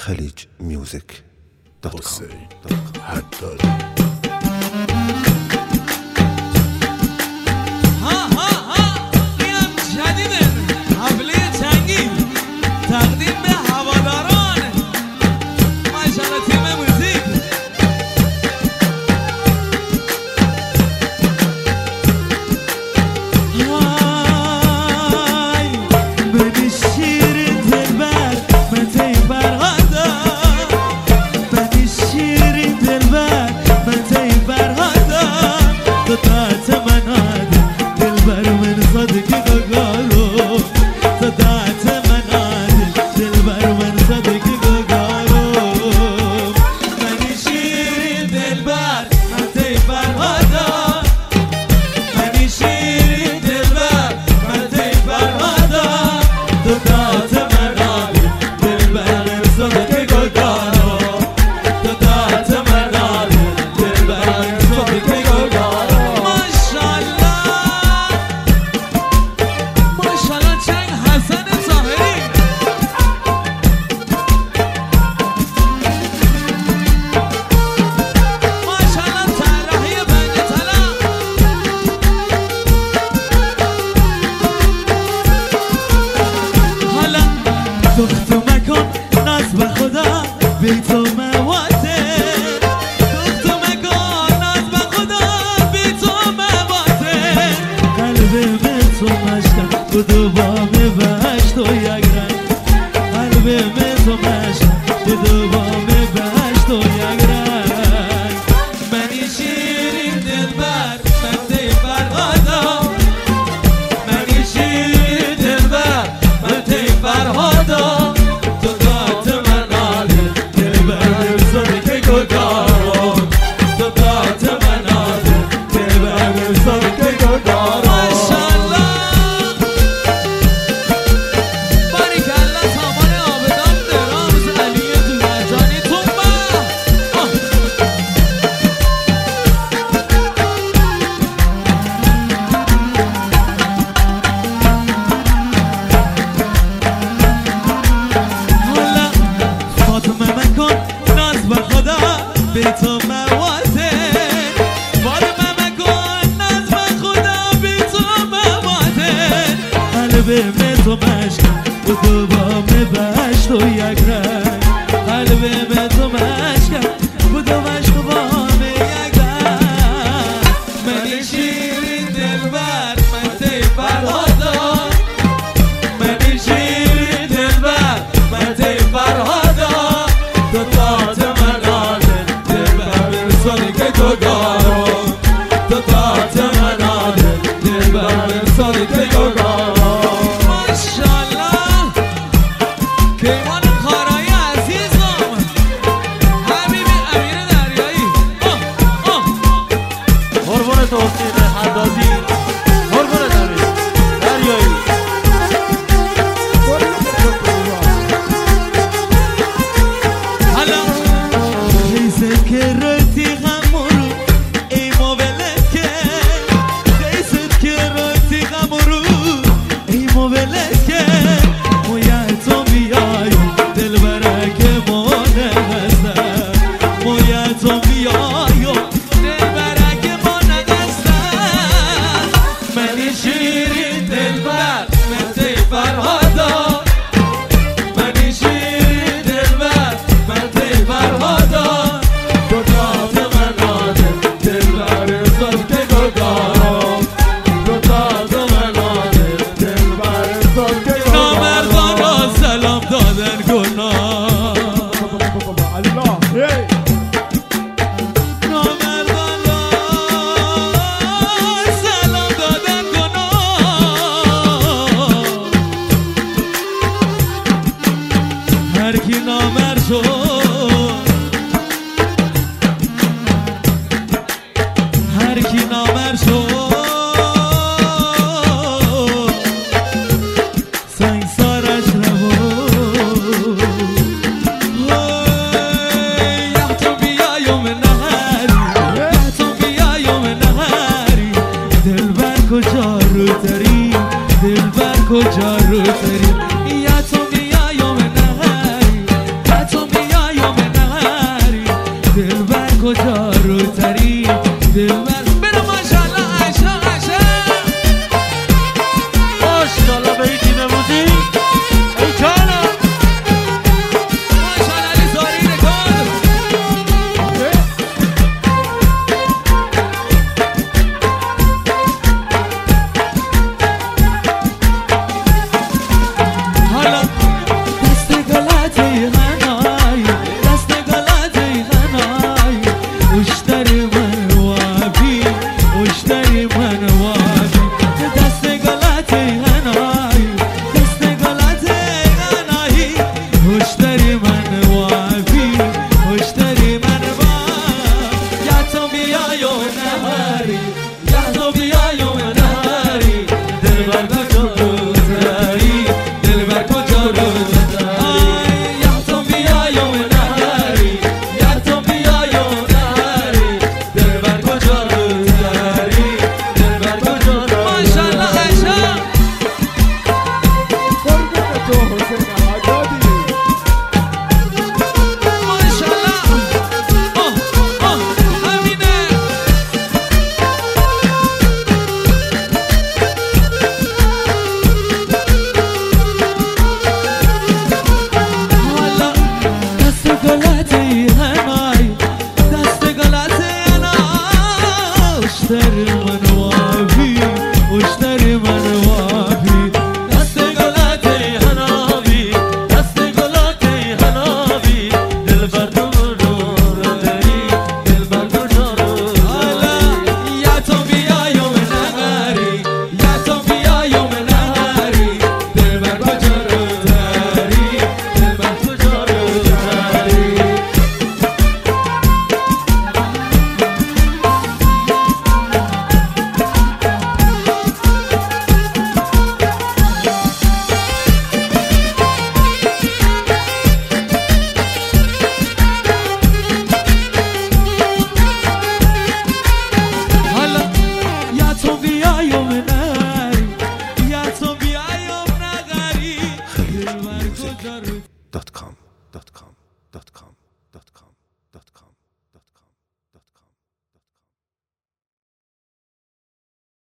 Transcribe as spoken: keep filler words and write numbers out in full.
خلیج میوزیک دات کام. تقدیم به هواداران ماشاءالله تیم موزیک. های ببین شیرین دلبر من تی برهادا، ببین شیرین دلبر من تی برهادا، تو تات من آده دلبر من صادقی گاگارو، تو تات من آده دلبر من صادقی گاگارو، منی شیرین دلبر من تی برهادا، منی شیرین دلبر من تی برهادا، تو تات من آده دلبر من صادقی گاگارو، تو تات من آده دلبر من صادقی گاگارو. ماشاءالله ماشاءالله چنگ حسن ظاهری. ماشاءالله طراحی بنده طلب. حالا دختو مکن ناز به خدا بی تو مواته، دختو مکن ناز به خدا بی تو مواته، قلب من تو مشکن بدو با بهشت و یک رنگ، قلب من تو مشکن بدو با بهشت و یک رنگ، منی شیرین دلبر من تی فرهادا، منی شیرین دلبر من تی فرهادا، تو تات من آده دلبر صادقی گاگارو، تو تات من آده دلبر صادقی گاگارو. ماشاءالله باریکالله سامان آبدان درامز علی دونجانی تومه. حالا فاطمه مکن ناز به خدا بی تو مواته، فاطمه مکن ناز به خدا بی تو مواته، قلب من تو مشکن بدو با بهشت و یک رنگ، قلب من تو مشکن بدو مشک و با یک رنگ، منی شیرین دلبر من تی فرهادا، منی شیرین دلبر من تی فرهادا، تو تات من آده دلبر صادقی گاگارو، تو تات من آده دلبر صادقی گاگارو. ماشاءالله کیوان خارایی عزیزم، حبیبی امیر دریایی. آه آه قربون توفیق حدادی، قربون امیر دریایی. حالا دیسه که رتی غمورو ای موبلت که، دیسه که رتی غمورو ای موبلت که، مویه تو بیای دلبره که مانه هستم، مویه تو بیای دلبره که مانه هستم، منی شیرین دلبر من تی فرهادا، منی شیرین دلبر من تی فرهادا، تو تات من آده دلبر صادقی گاگارو، تو تات من آده دلبر صادقی گاگارو. نامردانا سلام دادن گناه، نامردانا سلام دادن گناه، هر کی نامرد شد، هر کی نامرد شد سنگسارش نبود. یه تو بیایم نهری، یه تو بیایم نهری، دلبر کجا رو تری، دلبر کجا رو تری، یا تو بیایم نهری، یا تو بیایم کجا رو تری دلبر برو ماشالله عشا عشا ماشالله به این تیم موزیک ای کالا ماشالله علی زاری رکاد حالا دست گلاتی غنای دست گلاتی غنای اشتری من وابی اشتری من وابی دست گلاتی غنای دست گلاتی غنای اشتری من وابی اشتری من وابی یا تو بیایو نهاری یا تو بیایو نهاری دلبر کجا رو داری دلبر کجا رو داری یا تو بیایو نهاری یا تو بیایو نهاری دلبر کجا رو داری دلبر کجا رو ماشالله عشا ماشالله آه آه همینه حالا دست گلاتی هنای دست گلاتی هنای اشتری من وابی اشتری من وابی دست گلاتی هنابی دست گلاتی هنابی دلبر تو رو داری دلبر کجا رو حالا یا تو بیایو نهاری یا تو بیایو نهاری دلبر کجا رو داری دلبر کجا رو داری حالا یا تو بیایو نهاری یا تو بیایو نهاری دلبر کجا رو دات کام دات کام دات کام